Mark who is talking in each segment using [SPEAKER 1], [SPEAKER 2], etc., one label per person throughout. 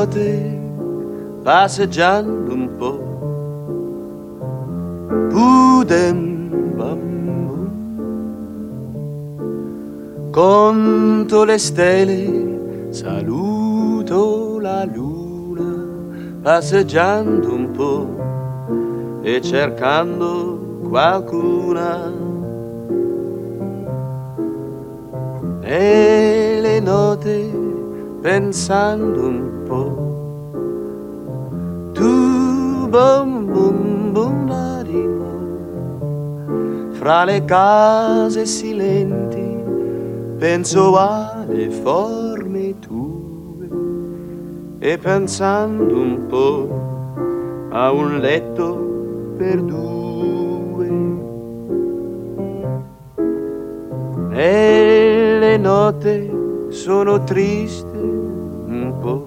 [SPEAKER 1] notte passeggiando un po'. Budem bambù, conto le stelle, saluto la luna, passeggiando un po' e cercando qualcuna. E le note pensando un po'. Tu bum bum bum la fra le case silenti penso alle forme tue e pensando un po' a un letto per due. E le note sono triste un po'.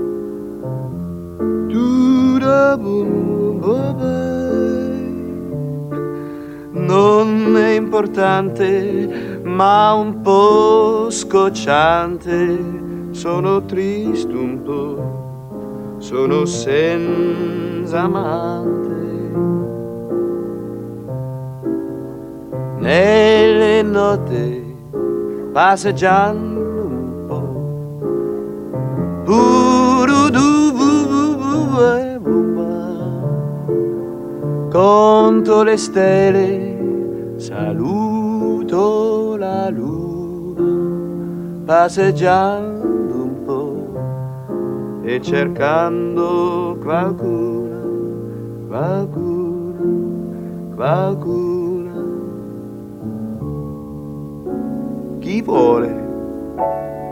[SPEAKER 1] Non è importante, ma un po' scocciante. Sono triste un po', sono senza amante. Nelle notte passeggiando un po'. Conto le stelle, saluto la luna, passeggiando un po' e cercando qualcuna, qualcuna, qualcuna. Chi vuole